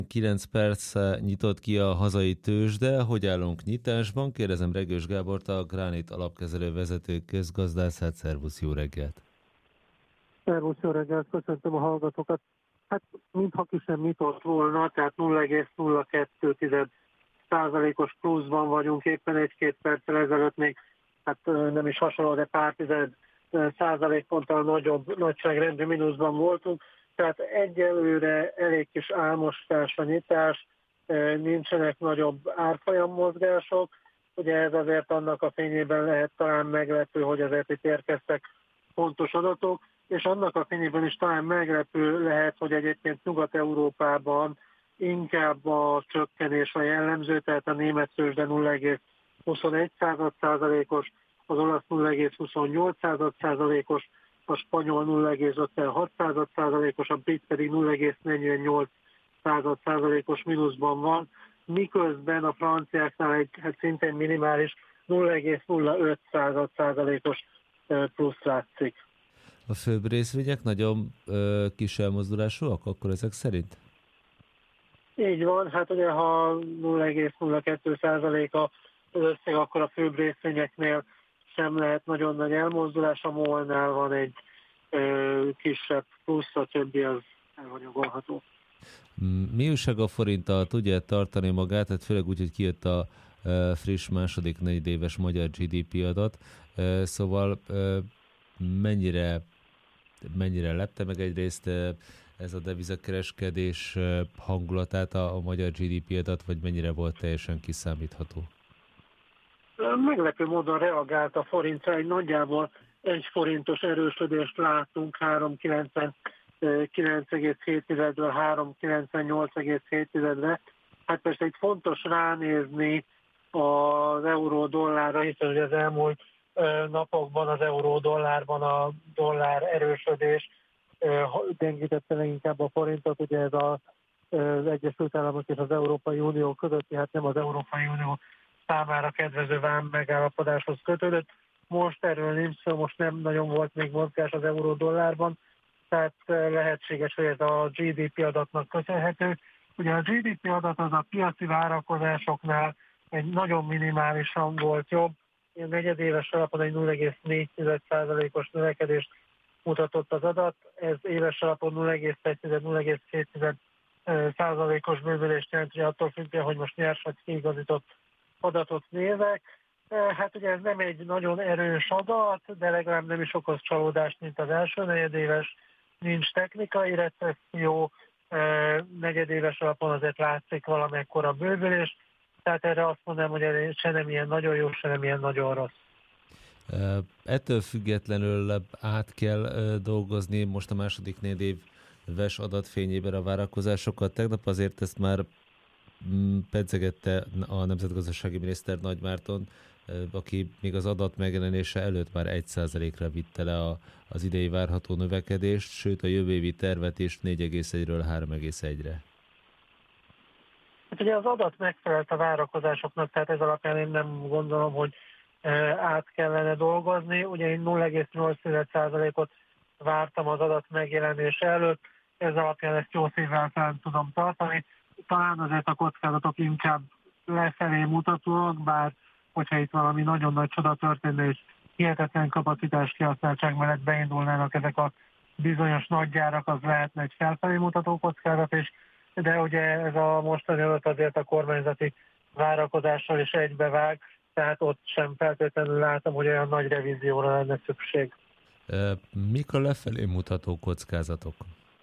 9 perc nyitott ki a hazai tőzsde. Hogy állunk nyitásban? Kérdezem Regős Gábort, a Gránit alapkezelő vezető közgazdászát. Szervusz, jó reggelt! Szervusz, jó reggelt, köszöntöm a hallgatókat. Hát, mintha ki sem nyitott volna, tehát 0,02%-os pluszban vagyunk, éppen egy-két perccel ezelőtt még, hát nem is hasonló, de pár tized százalékponttal nagyobb nagyságrendű mínuszban voltunk, tehát egyelőre elég kis álmostás a nyitás, nincsenek nagyobb árfolyam mozgások, ugye ez azért annak a fényében lehet talán meglepő, hogy azért itt érkeztek fontos adatok, és annak a fényében is talán meglepő lehet, hogy egyébként Nyugat-Európában inkább a csökkenés a jellemző, tehát a német tőzsde 0,21%-os, az olasz 0,28%-os, a spanyol 0,56%-os, a brit pedig 0,48%-os mínuszban van, miközben a franciáknál egy szintén minimális 0,05%-os plusz látszik. A főbb részvények nagyon kis elmozdulásúak akkor ezek szerint? Így van, hát ugye ha 0,02% az összeg, akkor a főbb részvényeknél sem lehet nagyon nagy elmozdulás, a MOL-nál van egy kisebb plusz, a többi az elhanyagolható. Mi újság a forinttal? Tudja tartani magát, tehát főleg úgy, hogy kijött a friss második negyedéves magyar GDP adat, szóval mennyire lepte meg egyrészt ez a devizakereskedés hangulatát a magyar GDP adat, vagy mennyire volt teljesen kiszámítható? Meglepő módon reagált a forintra, egy nagyjából 1 forintos erősödést látunk 3,99,7-ről 3,98,7-re. Hát persze itt fontos ránézni az euró-dollárra, hiszen az elmúlt napokban az euró-dollárban a dollár erősödés gyengítette leginkább a forintot, ugye ez az Egyesült Államok és az Európai Unió közötti, hát nem az Európai Unió számára kedvező vám megállapodáshoz kötődött. Most erről nincs szó, most nem nagyon volt még mozgás az euró-dollárban, tehát lehetséges, hogy ez a GDP adatnak köszönhető. Ugye a GDP adat az a piaci várakozásoknál egy nagyon minimálisan volt jobb, ilyen negyedéves alapon egy 0,4%-os növekedést mutatott az adat, ez éves alapon 0,1-0,2%-os bővülést jelent, hogy attól függően, hogy most nyers vagy kiigazított adatot nézek. Hát ugye ez nem egy nagyon erős adat, de legalább nem is okoz csalódást, mint az első negyedéves, nincs technikai recesszió, negyedéves alapon azért látszik valamekkora bővülés, tehát erre azt mondanám, hogy ez se nem ilyen nagyon jó, se nem ilyen nagyon rossz. Ettől függetlenül át kell dolgozni most a második negyedéves adatfényében a várakozásokat. Tegnap azért ezt már pedzegette a nemzetgazdasági miniszter Nagy Márton, aki még az adat megjelenése előtt már 1%-ra vitte le az idei várható növekedést, sőt a jövő évi tervet is 4,1-ről 3,1-re. Hát ugye az adat megfelelt a várakozásoknak, tehát ez alapján én nem gondolom, hogy át kellene dolgozni. Ugye én 0,8%-ot vártam az adat megjelenése előtt, ez alapján ezt 8 évvel fel tudom tartani. Talán azért a kockázatok inkább lefelé mutatóak, bár hogyha itt valami nagyon nagy csoda történne, és hihetetlen kapacitás kihasználtság mellett beindulnának ezek a bizonyos nagy gyárak, az lehetne egy felfelé mutató kockázat is, de ugye ez a mostani adat azért a kormányzati várakozással is egybevág, tehát ott sem feltétlenül látom, hogy olyan nagy revízióra lenne szükség. Mik a lefelé mutató kockázatok?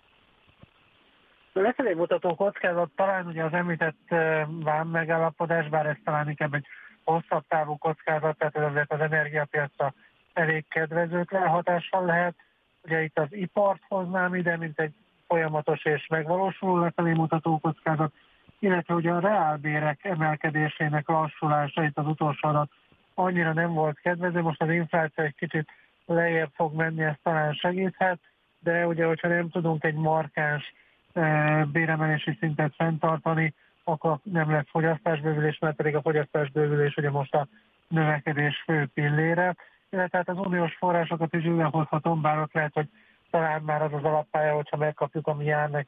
A lefelé mutató kockázat talán ugye az említett vám megállapodás, bár ez talán inkább egy hosszabb távú kockázat, tehát ez azért az energiapiacra elég kedvezőtlen hatással lehet. Ugye itt az ipart hoznám ide, mint egy folyamatos és megvalósuló lefelé mutató kockázat, illetve ugye a reálbérek emelkedésének lassulása, itt az utolsó adat annyira nem volt kedvező, most az infláció egy kicsit lejjebb fog menni, ez talán segíthet, de ugye, hogyha nem tudunk egy markáns béremelési szintet fenntartani, akkor nem lesz fogyasztásbővülés, mert pedig a fogyasztásbővülés ugye most a növekedés fő pillére. Illetve hát az uniós forrásokat is ide hozhatom, bár ott lehet, hogy talán már az az alappálya, hogyha megkapjuk, ami jár nekünk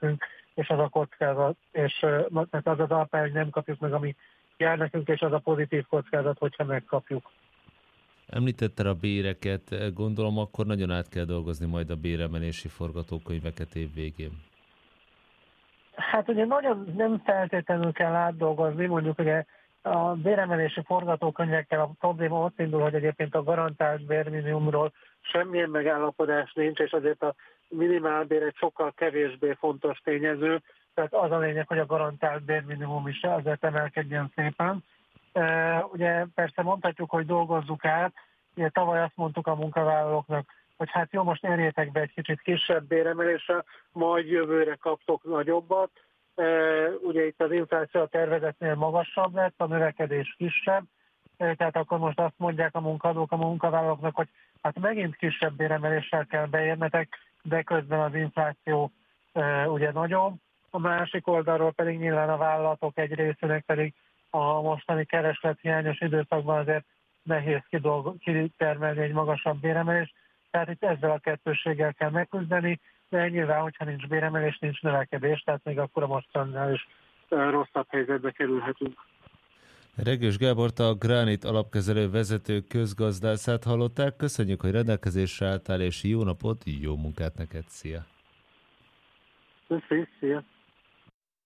és az a kockázat, és az az alapály, hogy nem kapjuk meg, ami jár nekünk, és az a pozitív kockázat, hogyha megkapjuk. Említetted a béreket, gondolom akkor nagyon át kell dolgozni majd a béremelési forgatókönyveket év végén. Hát ugye nagyon nem feltétlenül kell átdolgozni, mondjuk ugye a béremelési forgatókönyvekkel a probléma ott indul, hogy egyébként a garantált bérminimumról semmilyen megállapodás nincs, és azért a minimálbér egy sokkal kevésbé fontos tényező, tehát az a lényeg, hogy a garantált bérminimum is azért emelkedjen szépen. Ugye persze mondhatjuk, hogy dolgozzuk át, ugye tavaly azt mondtuk a munkavállalóknak, hogy hát jó, most érjétek be egy kicsit kisebb béremelésre, majd jövőre kaptok nagyobbat. Ugye itt az infláció a tervezetnél magasabb lett, a növekedés kisebb, tehát akkor most azt mondják a munkadók a munkavállalóknak, hogy hát megint kisebb béremeléssel kell beérnetek, de közben az infláció ugye nagyobb. A másik oldalról pedig nyilván a vállalatok egy részének pedig a mostani kereslethiányos időszakban azért nehéz kitermelni egy magasabb béremelést, tehát itt ezzel a kettősséggel kell megküzdeni, de nyilván, hogyha nincs béremelés, nincs növekedés, tehát még akkor a mostannál is rosszabb helyzetbe kerülhetünk. Regős Gábort, a Granit alapkezelő vezető közgazdászát hallották. Köszönjük, hogy rendelkezésre álltál, és jó napot, jó munkát neked, szia! Szia!